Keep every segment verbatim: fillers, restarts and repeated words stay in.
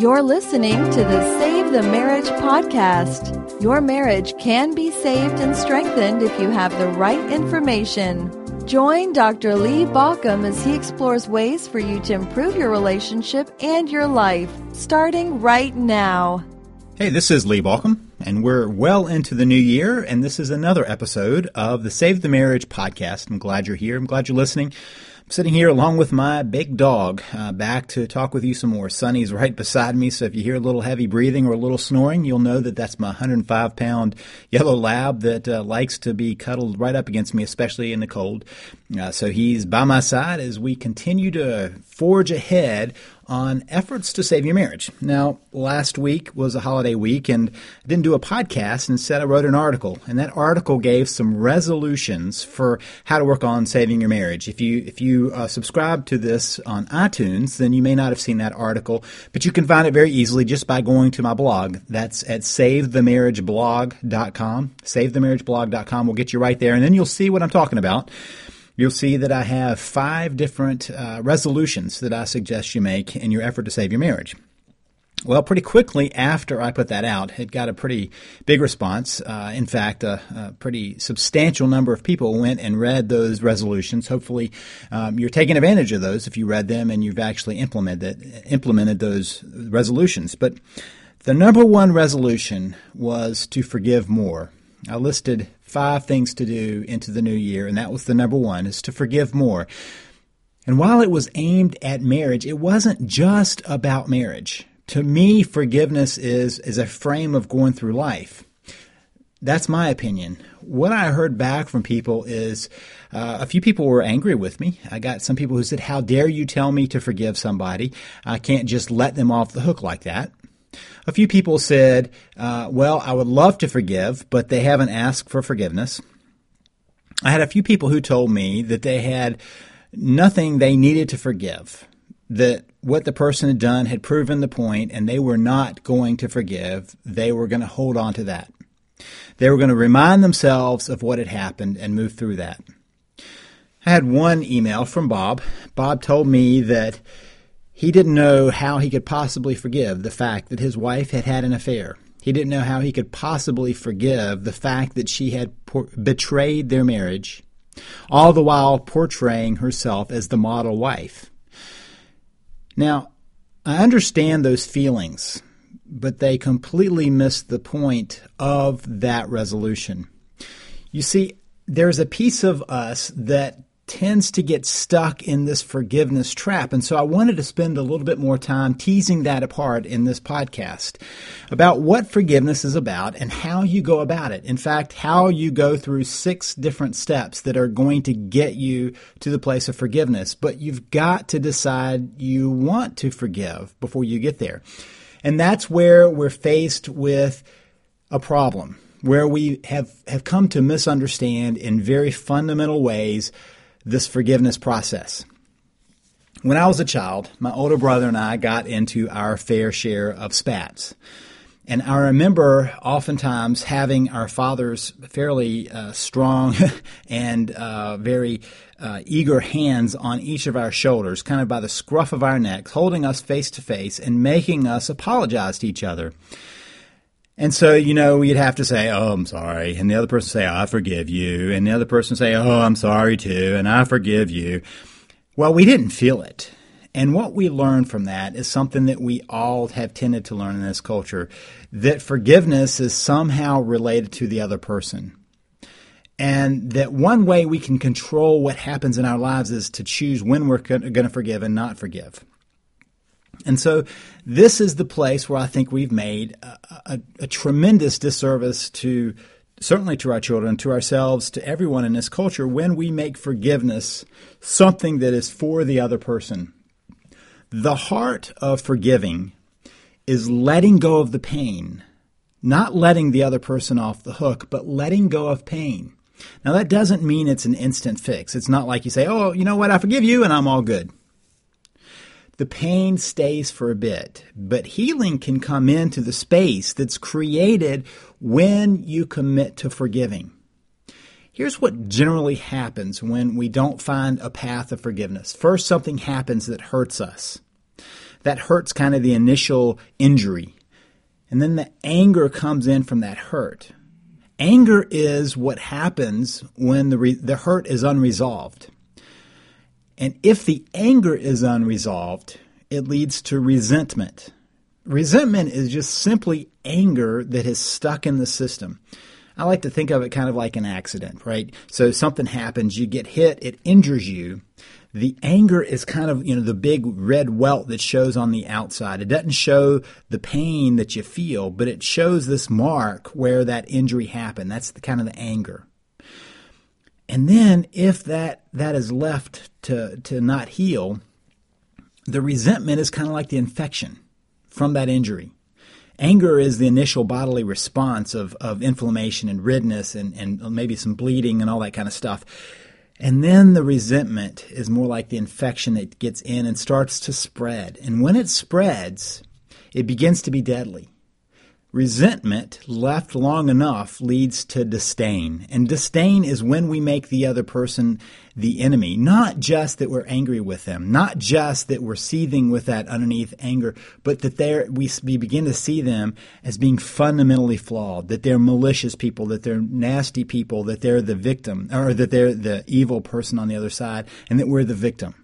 You're listening to the Save the Marriage podcast. Your marriage can be saved and strengthened if you have the right information. Join Doctor Lee Baucom as he explores ways for you to improve your relationship and your life, starting right now. Hey, this is Lee Baucom, and we're well into the new year, and this is another episode of the Save the Marriage podcast. I'm glad you're here. I'm glad you're listening. I'm sitting here along with my big dog, uh, back to talk with you some more. Sunny's right beside me, so if you hear a little heavy breathing or a little snoring, you'll know that that's my one hundred five pound yellow lab that uh, likes to be cuddled right up against me, especially in the cold. Uh, so he's by my side as we continue to forge ahead on efforts to save your marriage. Now, last week was a holiday week, and I didn't do a podcast. Instead, I wrote an article, and that article gave some resolutions for how to work on saving your marriage. If you if you uh, subscribe to this on iTunes, then you may not have seen that article, but you can find it very easily just by going to my blog. That's at save the marriage blog dot com. save the marriage blog dot com will get you right there, and then you'll see what I'm talking about. You'll see that I have five different uh, resolutions that I suggest you make in your effort to save your marriage. Well, pretty quickly after I put that out, it got a pretty big response. Uh, in fact, a, a pretty substantial number of people went and read those resolutions. Hopefully, um, you're taking advantage of those if you read them and you've actually implemented implemented those resolutions. But the number one resolution was to forgive more. I listed five things to do into the new year, and that was the number one, is to forgive more. And while it was aimed at marriage, it wasn't just about marriage. To me, forgiveness is, is a frame of going through life. That's my opinion. What I heard back from people is uh, a few people were angry with me. I got some people who said, "How dare you tell me to forgive somebody? I can't just let them off the hook like that." A few people said, uh, well, I would love to forgive, but they haven't asked for forgiveness. I had a few people who told me that they had nothing they needed to forgive, that what the person had done had proven the point, and they were not going to forgive. They were going to hold on to that. They were going to remind themselves of what had happened and move through that. I had one email from Bob. Bob told me that he didn't know how he could possibly forgive the fact that his wife had had an affair. He didn't know how he could possibly forgive the fact that she had por- betrayed their marriage, all the while portraying herself as the model wife. Now, I understand those feelings, but they completely miss the point of that resolution. You see, there's a piece of us that tends to get stuck in this forgiveness trap. And so I wanted to spend a little bit more time teasing that apart in this podcast about what forgiveness is about and how you go about it. In fact, how you go through six different steps that are going to get you to the place of forgiveness. But you've got to decide you want to forgive before you get there. And that's where we're faced with a problem, where we have, have come to misunderstand in very fundamental ways this forgiveness process. When I was a child, my older brother and I got into our fair share of spats. And I remember oftentimes having our father's fairly uh, strong and uh, very uh, eager hands on each of our shoulders, kind of by the scruff of our necks, holding us face to face and making us apologize to each other. And so, you know, we'd have to say, "Oh, I'm sorry." And the other person say, "I forgive you." And the other person say, "Oh, I'm sorry too." And "I forgive you." Well, we didn't feel it. And what we learned from that is something that we all have tended to learn in this culture, that forgiveness is somehow related to the other person. And that one way we can control what happens in our lives is to choose when we're going to forgive and not forgive. And so this is the place where I think we've made a, a, a tremendous disservice to, certainly to our children, to ourselves, to everyone in this culture, when we make forgiveness something that is for the other person. The heart of forgiving is letting go of the pain, not letting the other person off the hook, but letting go of pain. Now, that doesn't mean it's an instant fix. It's not like you say, "Oh, you know what, I forgive you and I'm all good." The pain stays for a bit, but healing can come into the space that's created when you commit to forgiving. Here's what generally happens when we don't find a path of forgiveness. First, something happens that hurts us. That hurt's kind of the initial injury. And then the anger comes in from that hurt. Anger is what happens when the re- the hurt is unresolved. And if the anger is unresolved, it leads to resentment. Resentment is just simply anger that is stuck in the system. I like to think of it kind of like an accident, right? So something happens, you get hit, it injures you. The anger is kind of, you know, the big red welt that shows on the outside. It doesn't show the pain that you feel, but it shows this mark where that injury happened. That's the kind of the anger. And then if that, that is left to, to not heal, the resentment is kind of like the infection from that injury. Anger is the initial bodily response of, of inflammation and redness and, and maybe some bleeding and all that kind of stuff. And then the resentment is more like the infection that gets in and starts to spread. And when it spreads, it begins to be deadly. Resentment, left long enough, leads to disdain. And disdain is when we make the other person the enemy. Not just that we're angry with them, not just that we're seething with that underneath anger, but that they're, we, we begin to see them as being fundamentally flawed, that they're malicious people, that they're nasty people, that they're the victim, or that they're the evil person on the other side, and that we're the victim.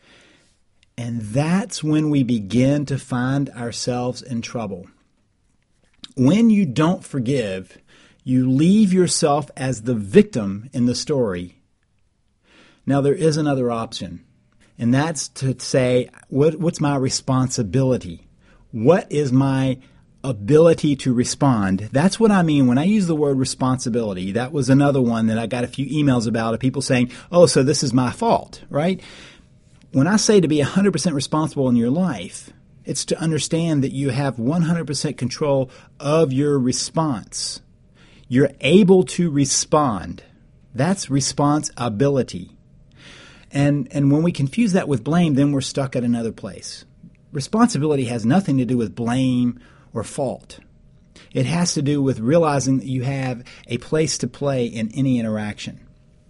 And that's when we begin to find ourselves in trouble. When you don't forgive, you leave yourself as the victim in the story. Now, there is another option, and that's to say, what, what's my responsibility? What is my ability to respond? That's what I mean when I use the word responsibility. That was another one that I got a few emails about of people saying, oh, so this is my fault, right? When I say to be one hundred percent responsible in your life, it's to understand that you have one hundred percent control of your response. You're able to respond. That's responsibility. And and when we confuse that with blame, then we're stuck at another place. Responsibility has nothing to do with blame or fault. It has to do with realizing that you have a place to play in any interaction.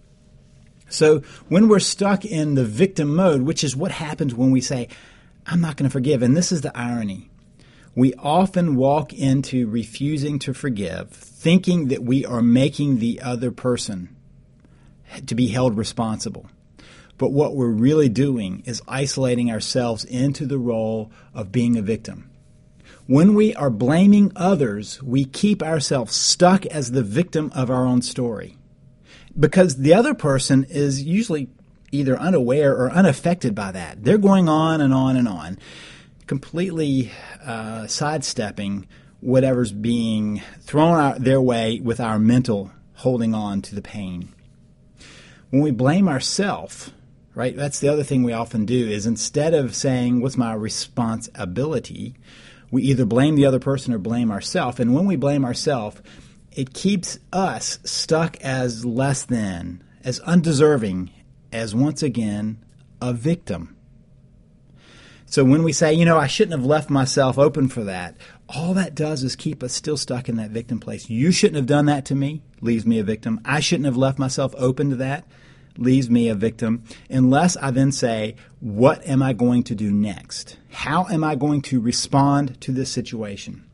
So when we're stuck in the victim mode, which is what happens when we say, I'm not going to forgive. And this is the irony. We often walk into refusing to forgive, thinking that we are making the other person to be held responsible. But what we're really doing is isolating ourselves into the role of being a victim. When we are blaming others, we keep ourselves stuck as the victim of our own story. Because the other person is usually either unaware or unaffected by that. They're going on and on and on, completely uh, sidestepping whatever's being thrown out their way with our mental holding on to the pain. When we blame ourselves, right, that's the other thing we often do, is instead of saying, what's my responsibility, we either blame the other person or blame ourselves. And when we blame ourselves, it keeps us stuck as less than, as undeserving, as once again, a victim. So when we say, you know, I shouldn't have left myself open for that, all that does is keep us still stuck in that victim place. You shouldn't have done that to me, leaves me a victim. I shouldn't have left myself open to that, leaves me a victim, unless I then say, what am I going to do next? How am I going to respond to this situation?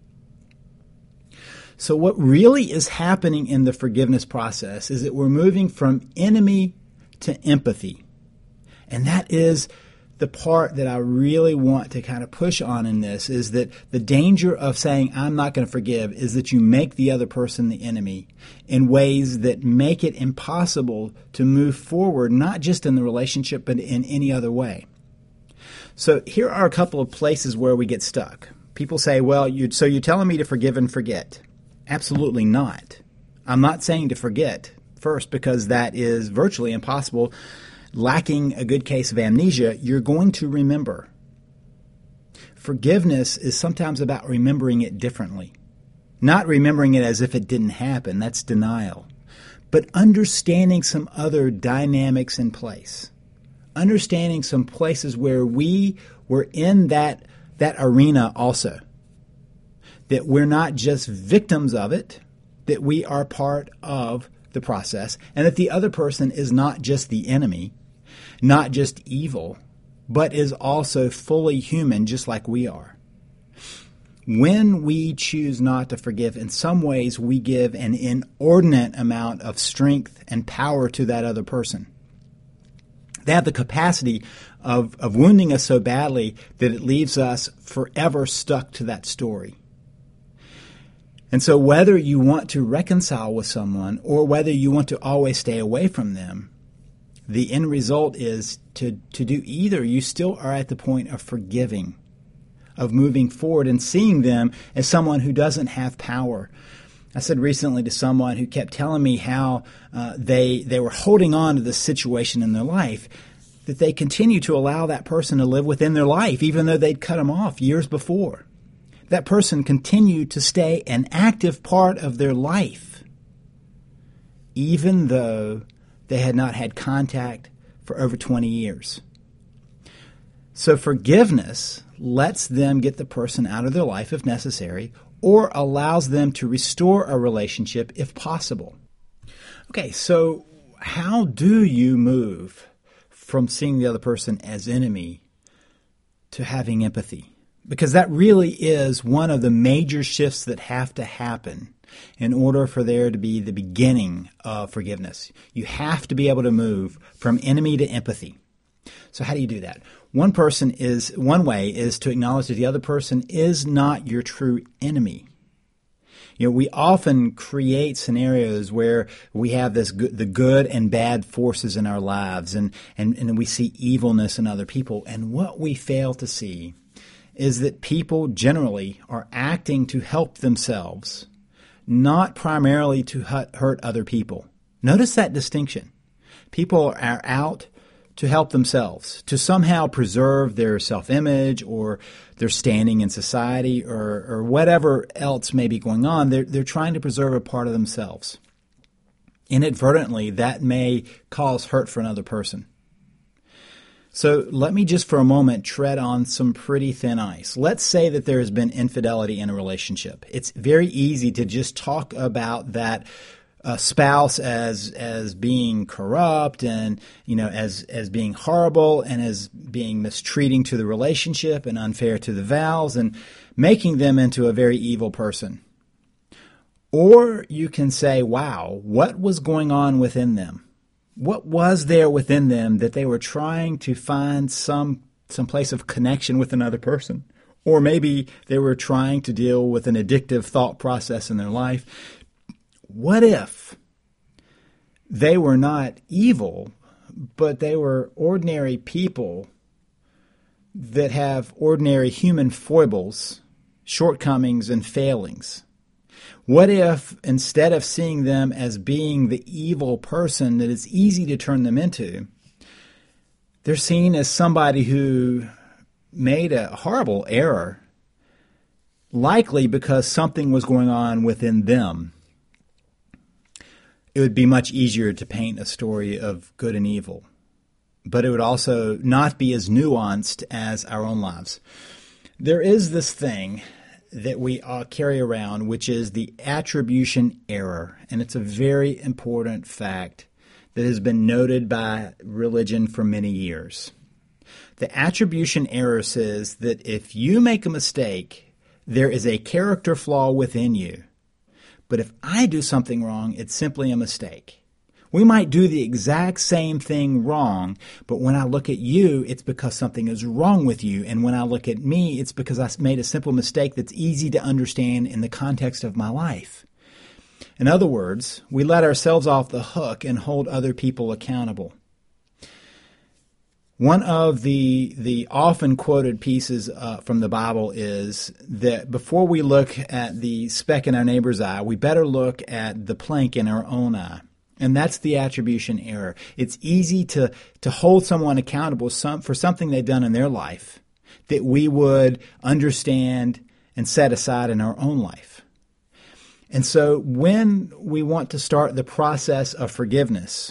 So what really is happening in the forgiveness process is that we're moving from enemy to empathy. And that is the part that I really want to kind of push on in this, is that the danger of saying I'm not going to forgive is that you make the other person the enemy in ways that make it impossible to move forward, not just in the relationship, but in any other way. So here are a couple of places where we get stuck. People say, well, you, so you're telling me to forgive and forget. Absolutely not. I'm not saying to forget first, because that is virtually impossible. Lacking a good case of amnesia, you're going to remember. Forgiveness is sometimes about remembering it differently. Not remembering it as if it didn't happen. That's denial. But understanding some other dynamics in place. Understanding some places where we were in that, that arena also. That we're not just victims of it, that we are part of the process, and that the other person is not just the enemy, not just evil, but is also fully human, just like we are. When we choose not to forgive, in some ways we give an inordinate amount of strength and power to that other person. They have the capacity of, of wounding us so badly that it leaves us forever stuck to that story. And so whether you want to reconcile with someone or whether you want to always stay away from them, the end result is to, to do either. You still are at the point of forgiving, of moving forward and seeing them as someone who doesn't have power. I said recently to someone who kept telling me how uh, they they were holding on to this situation in their life, that they continue to allow that person to live within their life, even though they'd cut them off years before. That person continued to stay an active part of their life, even though they had not had contact for over twenty years. So forgiveness lets them get the person out of their life if necessary, or allows them to restore a relationship if possible. Okay, so how do you move from seeing the other person as enemy to having empathy? Because that really is one of the major shifts that have to happen in order for there to be the beginning of forgiveness. You have to be able to move from enemy to empathy. So how do you do that? One person is one way is to acknowledge that the other person is not your true enemy. You know, we often create scenarios where we have this good, the good and bad forces in our lives, and, and, and we see evilness in other people. And what we fail to see is that people generally are acting to help themselves, not primarily to hurt other people. Notice that distinction. People are out to help themselves, to somehow preserve their self-image or their standing in society or, or whatever else may be going on. They're, they're trying to preserve a part of themselves. Inadvertently, that may cause hurt for another person. So let me just for a moment tread on some pretty thin ice. Let's say that there has been infidelity in a relationship. It's very easy to just talk about that a spouse as as being corrupt and, you know, as as being horrible and as being mistreating to the relationship and unfair to the vows and making them into a very evil person. Or you can say, wow, what was going on within them? What was there within them that they were trying to find some some place of connection with another person? Or maybe they were trying to deal with an addictive thought process in their life. What if they were not evil, but they were ordinary people that have ordinary human foibles, shortcomings, and failings? What if instead of seeing them as being the evil person that it's easy to turn them into, they're seen as somebody who made a horrible error, likely because something was going on within them? It would be much easier to paint a story of good and evil, but it would also not be as nuanced as our own lives. There is this thing that we uh, carry around, which is the attribution error, and it's a very important fact that has been noted by religion for many years. The attribution error says that if you make a mistake, there is a character flaw within you. But if I do something wrong, it's simply a mistake. We might do the exact same thing wrong, but when I look at you, it's because something is wrong with you. And when I look at me, it's because I made a simple mistake that's easy to understand in the context of my life. In other words, we let ourselves off the hook and hold other people accountable. One of the the often quoted pieces uh, from the Bible is that before we look at the speck in our neighbor's eye, we better look at the plank in our own eye. And that's the attribution error. It's easy to, to hold someone accountable some, for something they've done in their life that we would understand and set aside in our own life. And so when we want to start the process of forgiveness,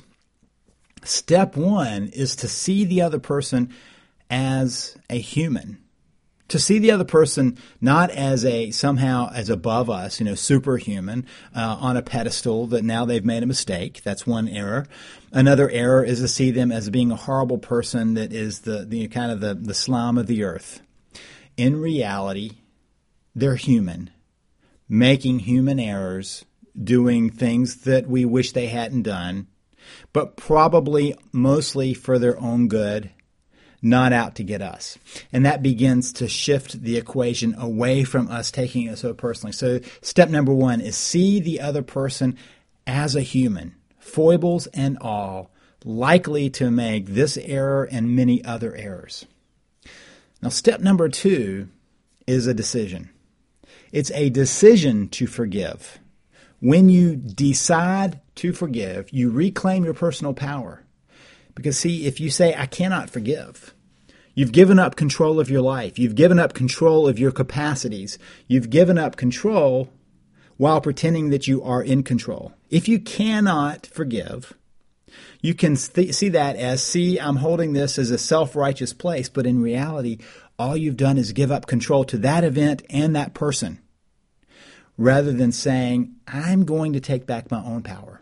step one is to see the other person as a human To see the other person not as a somehow as above us, you know, superhuman, uh, on a pedestal that now they've made a mistake. That's one error. Another error is to see them as being a horrible person that is the, the kind of the, the slime of the earth. In reality, they're human, making human errors, doing things that we wish they hadn't done, but probably mostly for their own good, not out to get us. And that begins to shift the equation away from us taking it so personally. So step number one is see the other person as a human, foibles and all, likely to make this error and many other errors. Now, step number two is a decision. It's a decision to forgive. When you decide to forgive, you reclaim your personal power. Because, see, if you say, I cannot forgive, you've given up control of your life. You've given up control of your capacities. You've given up control while pretending that you are in control. If you cannot forgive, you can th- see that as, see, I'm holding this as a self-righteous place, but in reality, all you've done is give up control to that event and that person, rather than saying, I'm going to take back my own power.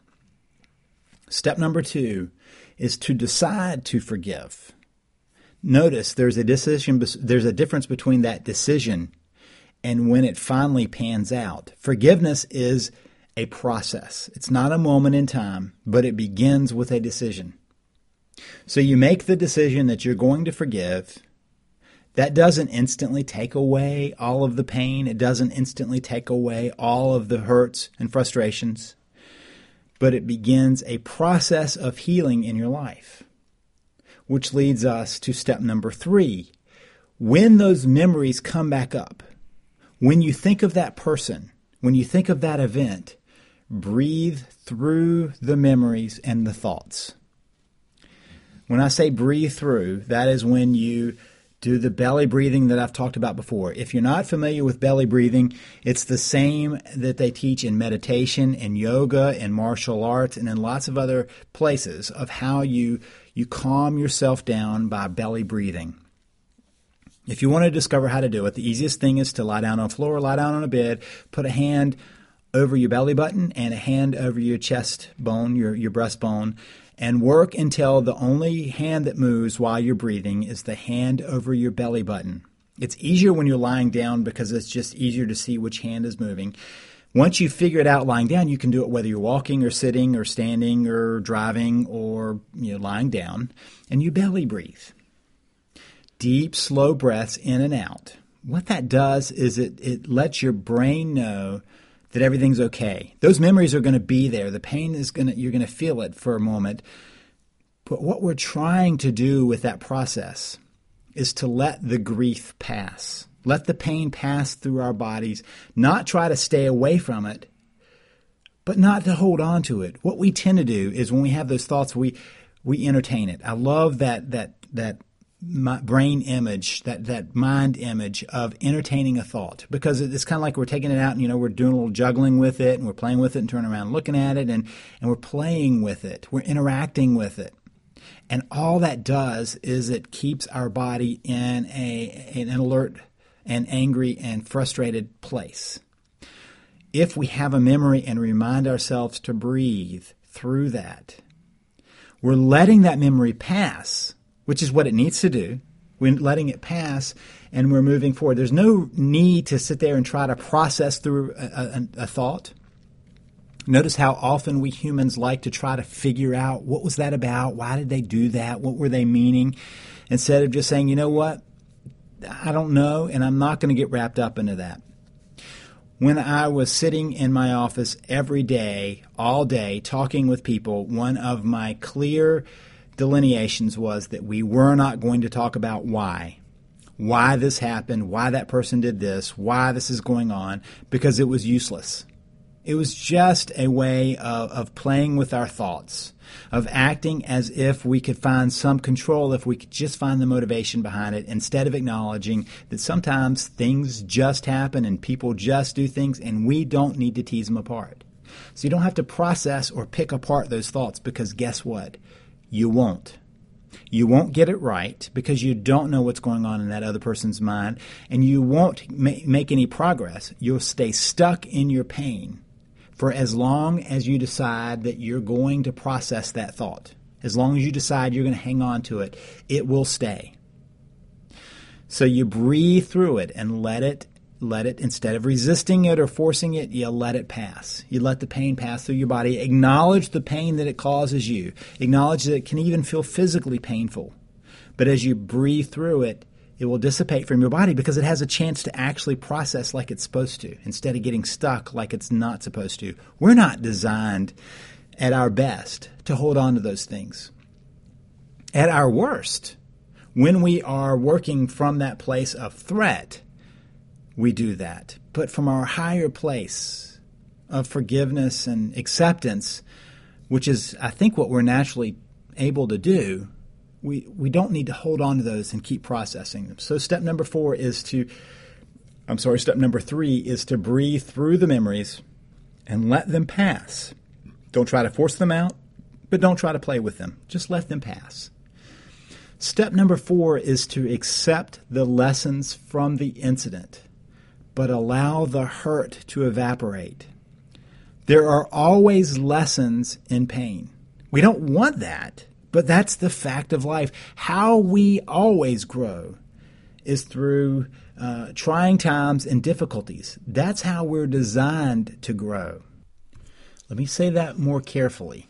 Step number two is to decide to forgive. Notice there's a decision, there's a difference between that decision and when it finally pans out. Forgiveness is a process. It's not a moment in time, but it begins with a decision. So you make the decision that you're going to forgive. That doesn't instantly take away all of the pain. It doesn't instantly take away all of the hurts and frustrations. But it begins a process of healing in your life, which leads us to step number three. When those memories come back up, when you think of that person, when you think of that event, breathe through the memories and the thoughts. When I say breathe through, that is when you do the belly breathing that I've talked about before. If you're not familiar with belly breathing, it's the same that they teach in meditation, in yoga, in martial arts, and in lots of other places of how you, you calm yourself down by belly breathing. If you want to discover how to do it, the easiest thing is to lie down on the floor, lie down on a bed, put a hand over your belly button and a hand over your chest bone, your, your breastbone, and work until the only hand that moves while you're breathing is the hand over your belly button. It's easier when you're lying down because it's just easier to see which hand is moving. Once you figure it out lying down, you can do it whether you're walking or sitting or standing or driving or, you know, lying down, and you belly breathe. Deep, slow breaths in and out. What that does is it, it lets your brain know that everything's okay. Those memories are going to be there. The pain is going to, you're going to feel it for a moment. But what we're trying to do with that process is to let the grief pass. Let the pain pass through our bodies, not try to stay away from it, but not to hold on to it. What we tend to do is when we have those thoughts, we we entertain it. I love that that that my brain image, that, that mind image of entertaining a thought, because it's kind of like we're taking it out and, you know, we're doing a little juggling with it and we're playing with it and turning around looking at it and, and we're playing with it. We're interacting with it. And all that does is it keeps our body in a an alert and angry and frustrated place. If we have a memory and remind ourselves to breathe through that, we're letting that memory pass, which is what it needs to do. We're letting it pass, and we're moving forward. There's no need to sit there and try to process through a, a, a thought. Notice how often we humans like to try to figure out what was that about? Why did they do that? What were they meaning? Instead of just saying, you know what? I don't know, and I'm not going to get wrapped up into that. When I was sitting in my office every day, all day, talking with people, one of my clear delineations was that we were not going to talk about why. Why this happened, why that person did this, why this is going on, because it was useless. It was just a way of, of playing with our thoughts, of acting as if we could find some control if we could just find the motivation behind it, instead of acknowledging that sometimes things just happen and people just do things and we don't need to tease them apart. So you don't have to process or pick apart those thoughts, because guess what? You won't. You won't get it right because you don't know what's going on in that other person's mind, and you won't ma- make any progress. You'll stay stuck in your pain for as long as you decide that you're going to process that thought. As long as you decide you're going to hang on to it, it will stay. So you breathe through it and let it, let it, instead of resisting it or forcing it, you let it pass. You let the pain pass through your body. Acknowledge the pain that it causes you. Acknowledge that it can even feel physically painful. But as you breathe through it, it will dissipate from your body because it has a chance to actually process like it's supposed to, instead of getting stuck like it's not supposed to. We're not designed at our best to hold on to those things. At our worst, when we are working from that place of threat, we do that. But from our higher place of forgiveness and acceptance, which is, I think, what we're naturally able to do, we, we don't need to hold on to those and keep processing them. So step number four is to, I'm sorry, step number three is to breathe through the memories and let them pass. Don't try to force them out, but don't try to play with them. Just let them pass. Step number four is to accept the lessons from the incident, but allow the hurt to evaporate. There are always lessons in pain. We don't want that, but that's the fact of life. How we always grow is through uh, trying times and difficulties. That's how we're designed to grow. Let me say that more carefully.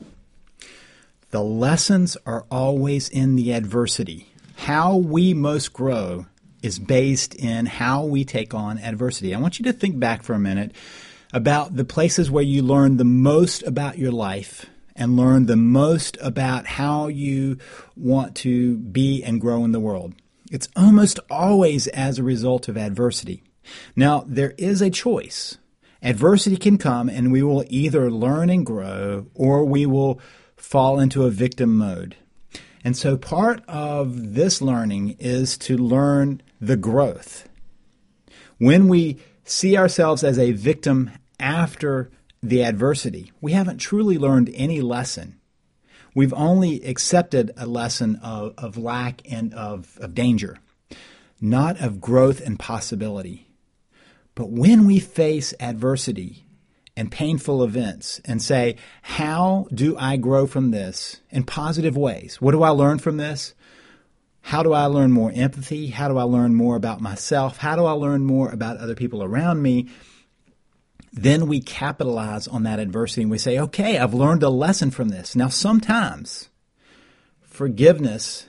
The lessons are always in the adversity. How we most grow is based in how we take on adversity. I want you to think back for a minute about the places where you learn the most about your life and learn the most about how you want to be and grow in the world. It's almost always as a result of adversity. Now, there is a choice. Adversity can come and we will either learn and grow or we will fall into a victim mode. And so part of this learning is to learn the growth. When we see ourselves as a victim after the adversity, we haven't truly learned any lesson. We've only accepted a lesson of, of lack and of, of danger, not of growth and possibility. But when we face adversity and painful events and say, how do I grow from this in positive ways? What do I learn from this? How do I learn more empathy? How do I learn more about myself? How do I learn more about other people around me? Then we capitalize on that adversity and we say, okay, I've learned a lesson from this. Now, sometimes forgiveness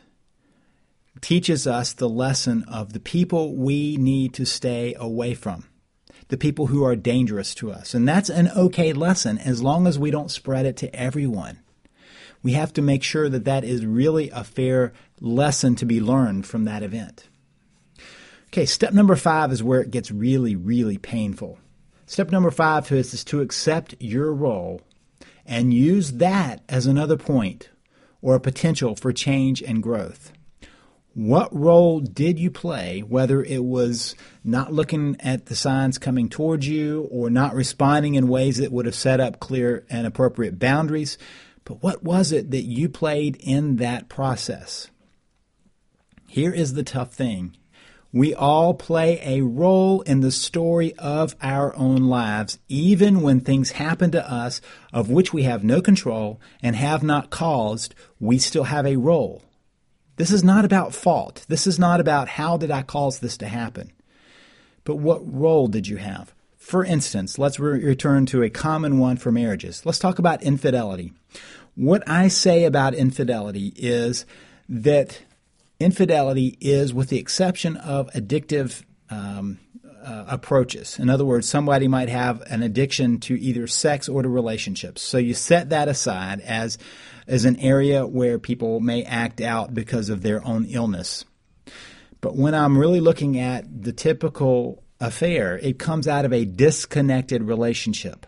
teaches us the lesson of the people we need to stay away from, the people who are dangerous to us. And that's an okay lesson as long as we don't spread it to everyone. We have to make sure that that is really a fair lesson to be learned from that event. Okay, step number five is where it gets really, really painful. Step number five is, is to accept your role and use that as another point or a potential for change and growth. What role did you play, whether it was not looking at the signs coming towards you or not responding in ways that would have set up clear and appropriate boundaries, but what was it that you played in that process? Here is the tough thing. We all play a role in the story of our own lives, even when things happen to us of which we have no control and have not caused, we still have a role. This is not about fault. This is not about how did I cause this to happen. But what role did you have? For instance, let's re- return to a common one for marriages. Let's talk about infidelity. What I say about infidelity is that infidelity is, with the exception of addictive um, uh, approaches. In other words, somebody might have an addiction to either sex or to relationships. So you set that aside as, as an area where people may act out because of their own illness. But when I'm really looking at the typical affair, it comes out of a disconnected relationship.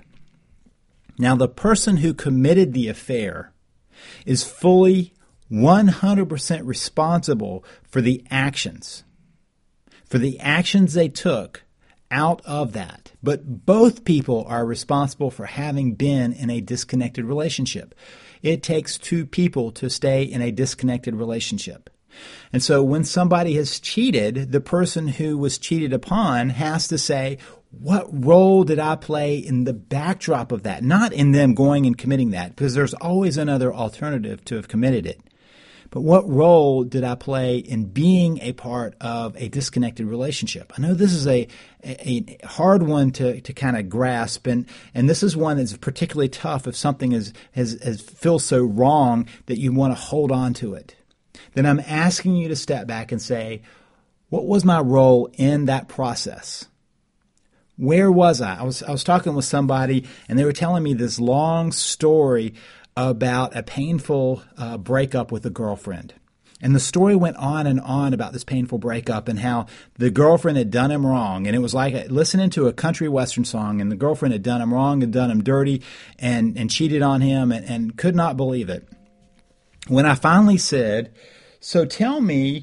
Now, the person who committed the affair is fully one hundred percent responsible for the actions, for the actions they took out of that. But both people are responsible for having been in a disconnected relationship. It takes two people to stay in a disconnected relationship. And so when somebody has cheated, the person who was cheated upon has to say, what role did I play in the backdrop of that? Not in them going and committing that, because there's always another alternative to have committed it. But what role did I play in being a part of a disconnected relationship? I know this is a a, a hard one to, to kind of grasp, and, and this is one that's particularly tough if something is has, has feels so wrong that you want to hold on to it. Then I'm asking you to step back and say, what was my role in that process? Where was I? I was I was talking with somebody, and they were telling me this long story about a painful uh, breakup with a girlfriend. And the story went on and on about this painful breakup and how the girlfriend had done him wrong. And it was like listening to a country western song, and the girlfriend had done him wrong and done him dirty and, and cheated on him and, and could not believe it. When I finally said, so tell me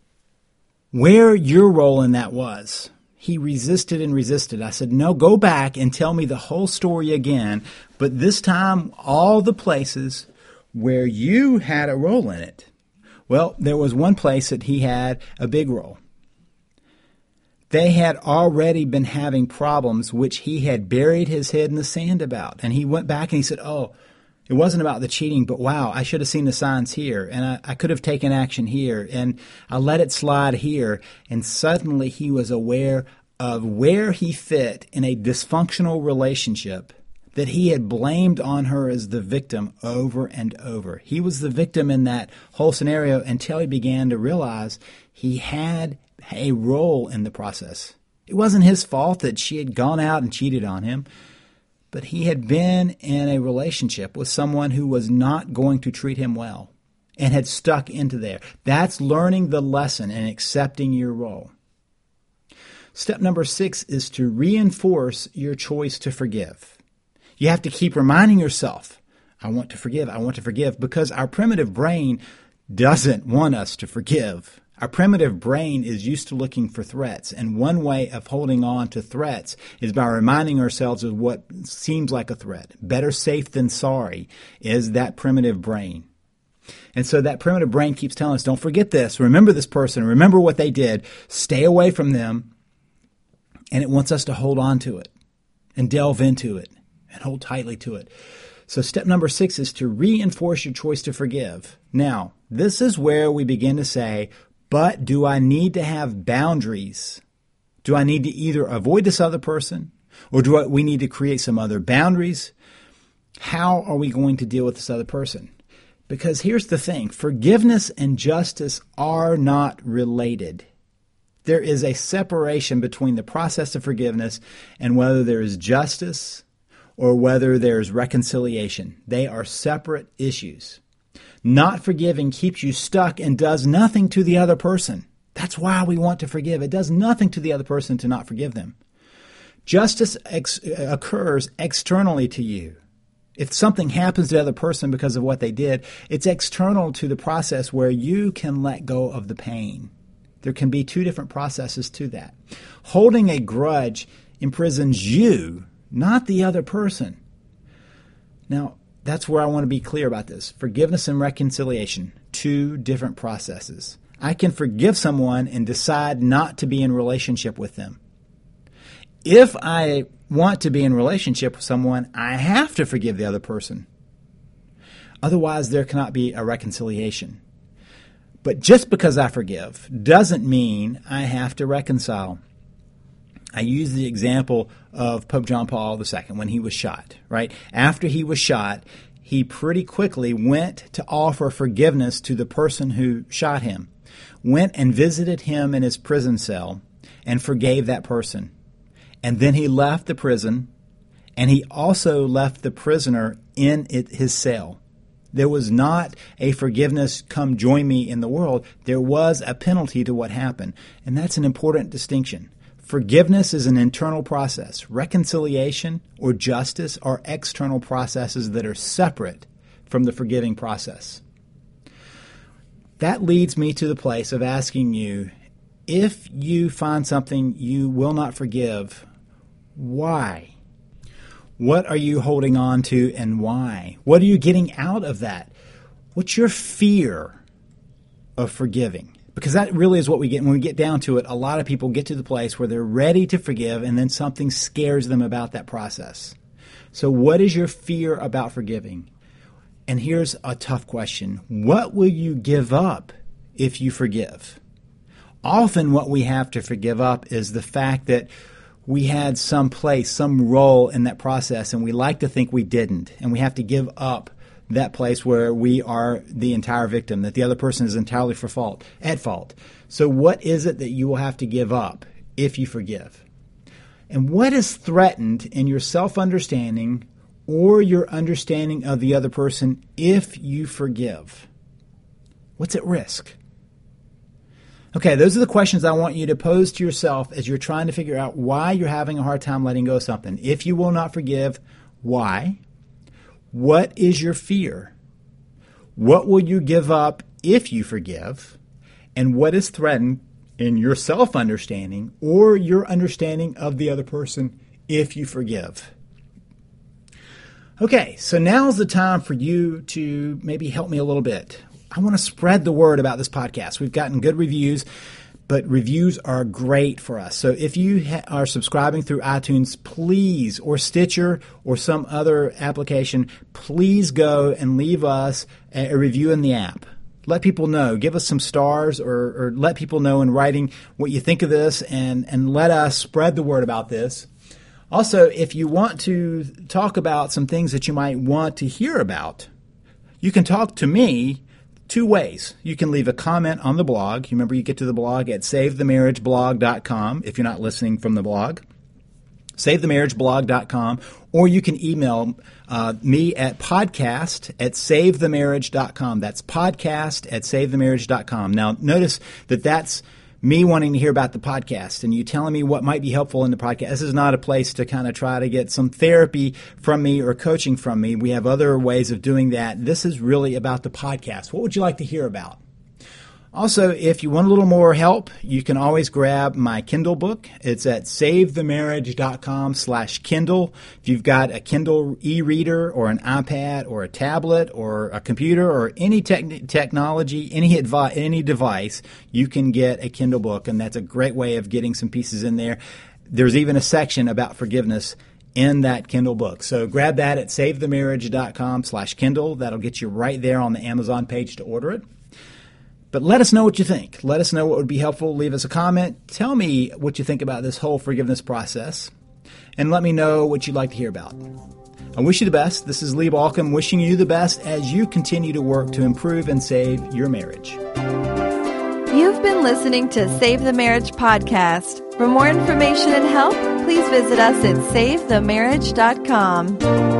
where your role in that was. He resisted and resisted. I said, no, go back and tell me the whole story again, but this time all the places where you had a role in it. Well, there was one place that he had a big role. They had already been having problems which he had buried his head in the sand about. And he went back and he said, oh, it wasn't about the cheating, but wow, I should have seen the signs here, and I, I could have taken action here, and I let it slide here. And suddenly he was aware of where he fit in a dysfunctional relationship that he had blamed on her as the victim over and over. He was the victim in that whole scenario until he began to realize he had a role in the process. It wasn't his fault that she had gone out and cheated on him. But he had been in a relationship with someone who was not going to treat him well and had stuck into there. That's learning the lesson and accepting your role. Step number six is to reinforce your choice to forgive. You have to keep reminding yourself, I want to forgive, I want to forgive, because our primitive brain doesn't want us to forgive. Our primitive brain is used to looking for threats, and one way of holding on to threats is by reminding ourselves of what seems like a threat. Better safe than sorry is that primitive brain. And so that primitive brain keeps telling us, don't forget this, remember this person, remember what they did, stay away from them, and it wants us to hold on to it and delve into it and hold tightly to it. So step number six is to reinforce your choice to forgive. Now, this is where we begin to say, but do I need to have boundaries? Do I need to either avoid this other person, or do I, we need to create some other boundaries? How are we going to deal with this other person? Because here's the thing, forgiveness and justice are not related. There is a separation between the process of forgiveness and whether there is justice or whether there is reconciliation. They are separate issues. Not forgiving keeps you stuck and does nothing to the other person. That's why we want to forgive. It does nothing to the other person to not forgive them. Justice ex- occurs externally to you. If something happens to the other person because of what they did, it's external to the process where you can let go of the pain. There can be two different processes to that. Holding a grudge imprisons you, not the other person. Now, that's where I want to be clear about this. Forgiveness and reconciliation, two different processes. I can forgive someone and decide not to be in relationship with them. If I want to be in relationship with someone, I have to forgive the other person. Otherwise, there cannot be a reconciliation. But just because I forgive doesn't mean I have to reconcile. I use the example of Pope John Paul the Second when he was shot, right? After he was shot, he pretty quickly went to offer forgiveness to the person who shot him, went and visited him in his prison cell and forgave that person. And then he left the prison, and he also left the prisoner in it, his cell. There was not a forgiveness, come join me in the world. There was a penalty to what happened, and that's an important distinction. Forgiveness is an internal process. Reconciliation or justice are external processes that are separate from the forgiving process. That leads me to the place of asking you, if you find something you will not forgive, why? What are you holding on to and why? What are you getting out of that? What's your fear of forgiving? Because that really is what we get. When we get down to it, a lot of people get to the place where they're ready to forgive and then something scares them about that process. So what is your fear about forgiving? And here's a tough question. What will you give up if you forgive? Often what we have to forgive up is the fact that we had some place, some role in that process, and we like to think we didn't. And we have to give up that place where we are the entire victim, that the other person is entirely for fault, at fault. So what is it that you will have to give up if you forgive? And what is threatened in your self-understanding or your understanding of the other person if you forgive? What's at risk? Okay, those are the questions I want you to pose to yourself as you're trying to figure out why you're having a hard time letting go of something. If you will not forgive, why? What is your fear? What will you give up if you forgive? And what is threatened in your self-understanding or your understanding of the other person if you forgive? Okay, so now's the time for you to maybe help me a little bit. I want to spread the word about this podcast. We've gotten good reviews, but reviews are great for us. So if you ha- are subscribing through iTunes, please, or Stitcher or some other application, please go and leave us a, a review in the app. Let people know. Give us some stars or, or let people know in writing what you think of this and, and let us spread the word about this. Also, if you want to talk about some things that you might want to hear about, you can talk to me two ways. You can leave a comment on the blog. You remember you get to the blog at save the marriage blog dot com if you're not listening from the blog. save the marriage blog dot com. Or you can email uh, me at podcast at save the marriage dot com. That's podcast at save the marriage dot com. Now, notice that that's me wanting to hear about the podcast and you telling me what might be helpful in the podcast. This is not a place to kind of try to get some therapy from me or coaching from me. We have other ways of doing that. This is really about the podcast. What would you like to hear about? Also, if you want a little more help, you can always grab my Kindle book. It's at save the marriage dot com slash Kindle. If you've got a Kindle e-reader or an iPad or a tablet or a computer or any te- technology, any advi- any device, you can get a Kindle book, and that's a great way of getting some pieces in there. There's even a section about forgiveness in that Kindle book. So grab that at save the marriage dot com slash Kindle. That'll get you right there on the Amazon page to order it. But let us know what you think. Let us know what would be helpful. Leave us a comment. Tell me what you think about this whole forgiveness process. And let me know what you'd like to hear about. I wish you the best. This is Lee Baucom wishing you the best as you continue to work to improve and save your marriage. You've been listening to Save the Marriage Podcast. For more information and help, please visit us at save the marriage dot com.